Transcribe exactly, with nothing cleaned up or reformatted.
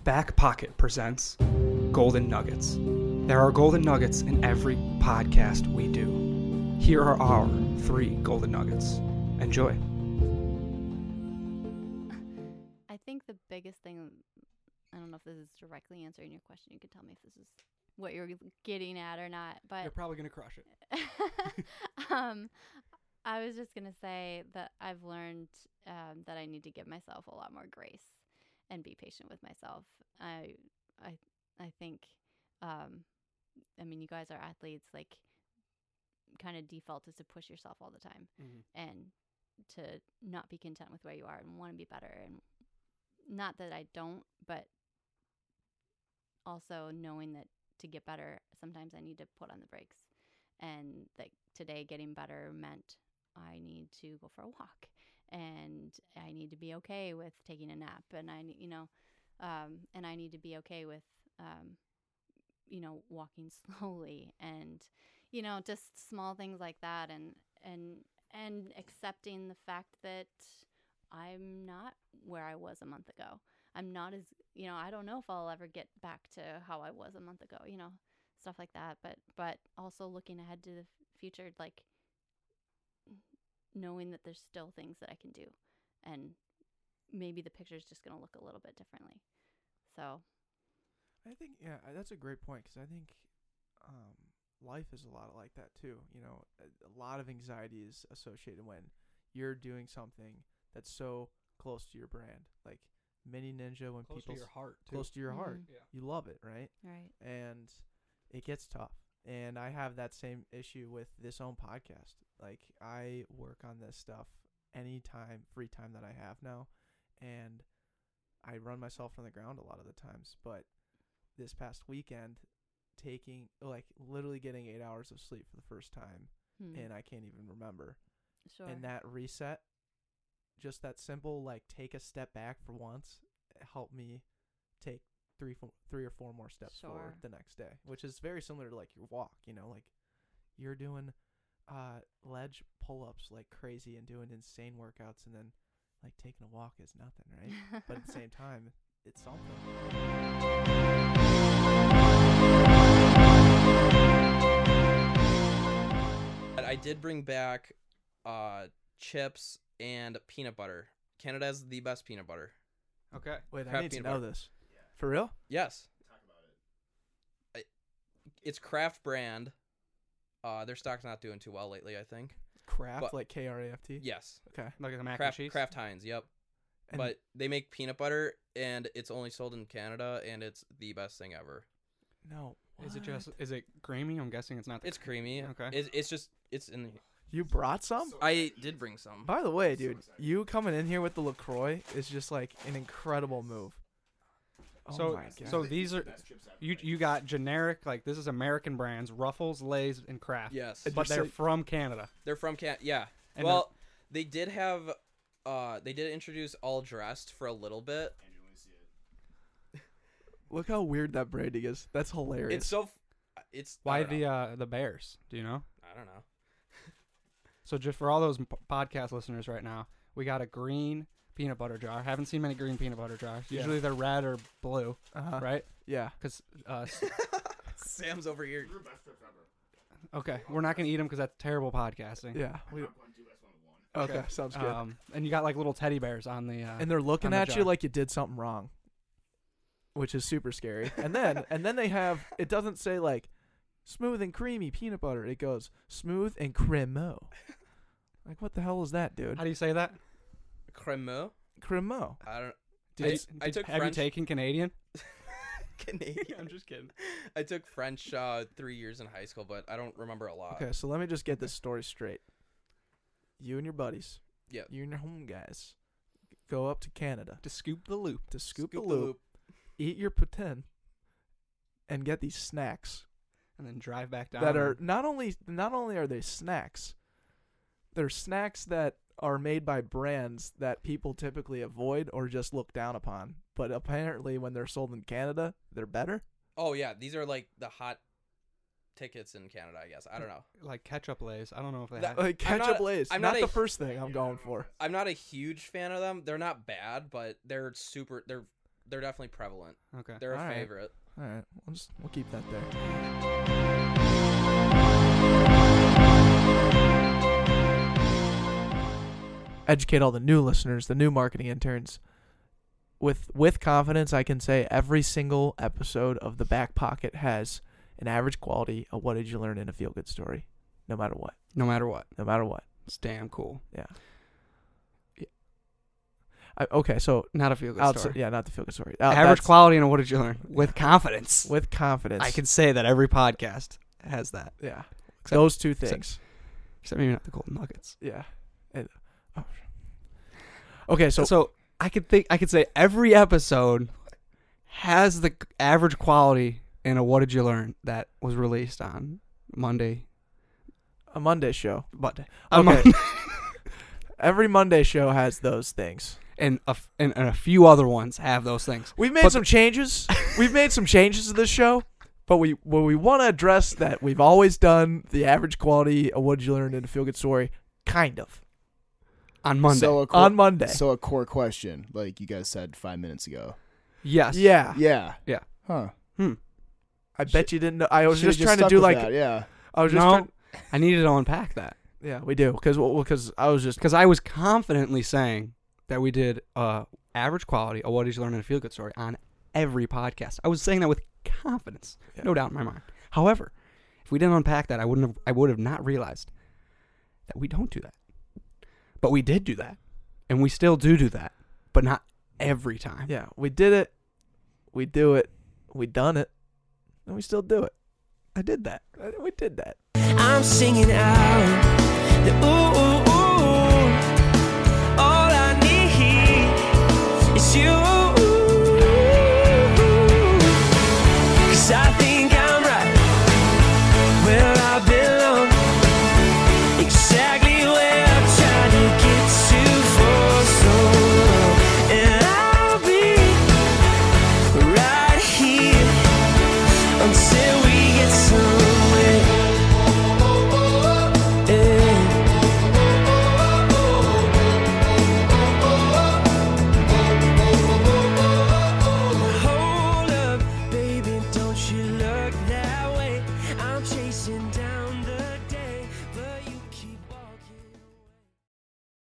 Back Pocket presents Golden Nuggets. There are golden nuggets in every podcast we do. Here are our three golden nuggets. Enjoy. I think the biggest thing, I don't know if this is directly answering your question. You can tell me if this is what you're getting at or not. But You're probably going to crush it. um, I was just going to say that I've learned um, that I need to give myself a lot more grace and be patient with myself. I I, I think, um, I mean, you guys are athletes, like, kind of default is to push yourself all the time Mm-hmm. and to not be content with where you are and want to be better. And not that I don't, but also knowing that to get better, sometimes I need to put on the brakes. And like today, getting better meant I need to go for a walk, and I need to be okay with taking a nap, and I, you know, um, and I need to be okay with, um, you know, walking slowly, and, you know, just small things like that, and and and accepting the fact that I'm not where I was a month ago. I'm not as, you know, I don't know if I'll ever get back to how I was a month ago, you know, stuff like that. But but also looking ahead to the f- future, like knowing that there's still things that I can do, and maybe the picture is just going to look a little bit differently. So I think, yeah, I- that's a great point, because I think um, life is a lot like that too. You know, a, a lot of anxiety is associated when you're doing something that's so close to your brand, like Mini Ninja. When Close people to your heart, too. close to your heart, Mhm. Yeah. you love it, right? right. And it gets tough. And I have that same issue with this own podcast. Like, I work on this stuff anytime, free time that I have now, and I run myself from the ground a lot of the times. But this past weekend, taking, like, literally getting eight hours of sleep for the first time, Hmm. and I can't even remember. Sure. And that reset, just that simple, like, take a step back for once, helped me take three, four, three or four more steps Sure. forward the next day, which is very similar to, like, your walk. You know, like, you're doing uh, ledge pull-ups like crazy and doing insane workouts, and then, like, taking a walk is nothing, right? But at the same time, it's something. I did bring back uh, chips and peanut butter. Canada has the best peanut butter. Okay. Wait, I Kraft need to peanut know butter. this. For real? Yes. Talk about it. It's Kraft brand. Uh, their stock's not doing too well lately, I think. Kraft, But- like K R A F T? Yes. Okay. Like the mac Kraft, and cheese? Kraft Heinz, yep. And But they make peanut butter, and it's only sold in Canada, and it's the best thing ever. no. Is it What? just, is it creamy? I'm guessing it's not the It's creamy. Okay. It's, it's just, it's in. You brought some? I did bring some. By the way, dude, you coming in here with the LaCroix is just like an incredible move. Oh So, my God. so these are, you you got generic, like this is American brands, Ruffles, Lay's, and Kraft. Yes. And But you're they're say- from Canada. They're from Can. Yeah. And well, they did have, uh, they did introduce all dressed for a little bit. Look how weird that branding is. That's hilarious. It's so, f- it's I Why don't know. the uh, the Bears? Do you know? I don't know. So just for all those p- podcast listeners right now, we got a green peanut butter jar. Haven't seen many green peanut butter jars. Yeah. Usually they're red or blue, uh-huh. right? Yeah. Because uh, s- Sam's over here. okay, we're not gonna eat them because that's terrible podcasting. Yeah. We, okay, sounds good. Um, and you got like little teddy bears on the. Uh, and they're looking on the at you jar. like you did something wrong, which is super scary. And then and then they have, it doesn't say like smooth and creamy peanut butter. It goes smooth and cremo. Like, what the hell is that, dude? how do you say that? Cremeux? Cremo. I don't. Did I, you, I did- took have French. you taken Canadian? Canadian. I'm just kidding. I took French uh, three years in high school, but I don't remember a lot. Okay, so let me just get this story straight. You and your buddies. Yep. You and your home guys go up to Canada To scoop the loop. to scoop, Scoop the loop, eat your poutine, and get these snacks And then drive back down. that are and- not only not only are they snacks, they're snacks that are made by brands that people typically avoid or just look down upon. But apparently, when they're sold in Canada, they're better. Oh yeah, these are like the hot tickets in Canada, I guess. I don't know. like ketchup Lays. I don't know if they That- have. like I'm ketchup not- Lay's. I'm not not the a- first thing I'm going for. I'm not a huge fan of them. They're not bad, but they're super. They're they're definitely prevalent. Okay. They're a All right. favorite. All right, we'll just we'll keep that there. Educate all the new listeners, the new marketing interns. With with confidence, I can say every single episode of The Back Pocket has an average quality of What Did You Learn in a Feel Good Story, no matter what. No matter what. No matter what. It's damn cool. Yeah. I, okay, so Not a feel good outside, story. yeah, not the Feel Good Story. Uh, Average that's- quality and what did you learn? With confidence. with confidence. I can say that every podcast has that. yeah. Except- Those two except- things. Except maybe not the Golden Nuggets. Yeah. And, oh. Okay, so, So, so I could think I could say every episode has the average quality in a What Did You Learn that was released on Monday. a Monday show. Monday. Okay. On Monday. Every Monday show has those things. and, a f- and and a few other ones have those things. We've made But some changes. We've made some changes to this show, but we well, we want to address that we've always done the average quality of What Did You Learn in a Feel Good Story, kind of, On Monday. So a core, on Monday. So a core question, like you guys said five minutes ago. yes. yeah. Yeah. Yeah. Huh. I bet you didn't know. I was Should've just trying to stuck do with like that, yeah. I was just No. trying, I needed to unpack that. yeah, we do because well, because I was just Because I was confidently saying that we did uh, average quality of What Did You Learn in a Feel Good Story on every podcast. I was saying that with confidence, Yeah. no doubt in my mind. However, if we didn't unpack that, I wouldn't have. I would have not realized that we don't do that. But we did do that, and we still do do that, but not every time. yeah, we did it, we do it, we done it, and we still do it. I did that. Uh, We did that. I'm singing out the ooh, ooh,